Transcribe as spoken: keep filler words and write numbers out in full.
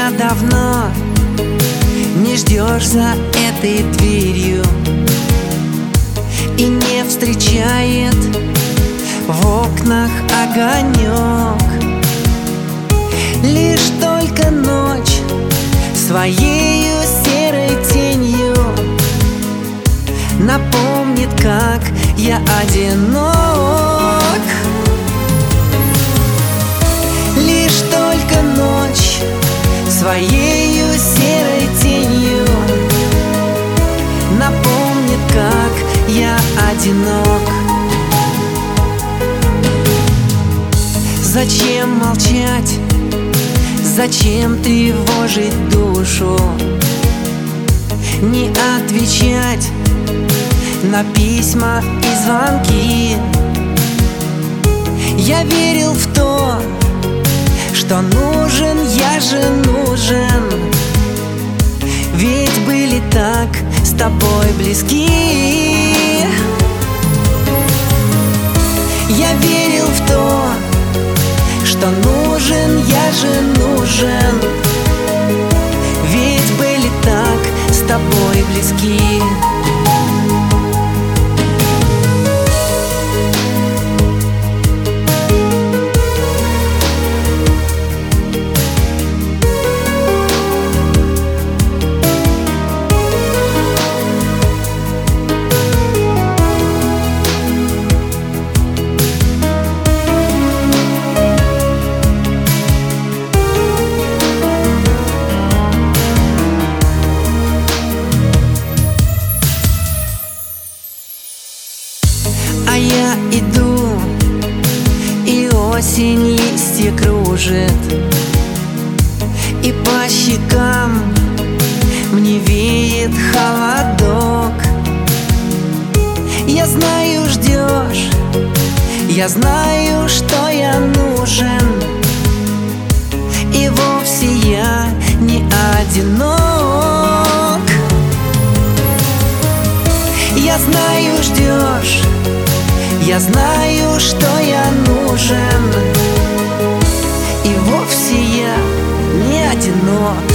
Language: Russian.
меня давно не ждешь за этой дверью и не встречает в окнах огонек. Лишь только ночь своею серой тенью напомнит, как я одинок. Лишь только ночь своею серой тенью напомнит, как я одинок. Зачем молчать? Зачем тревожить душу? Не отвечать на письма и звонки. Я верил в то, что нужен, я же нужен, ведь были так с тобой близки. Я верил в то, что нужен, я же нужен, ведь были так с тобой близки. А я иду, и осень листья кружит, и по щекам мне веет холодок. Я знаю, ждешь, я знаю, что я нужен, и вовсе я не одинок. Я знаю, ждешь, я знаю, что я нужен, и вовсе я не одинок.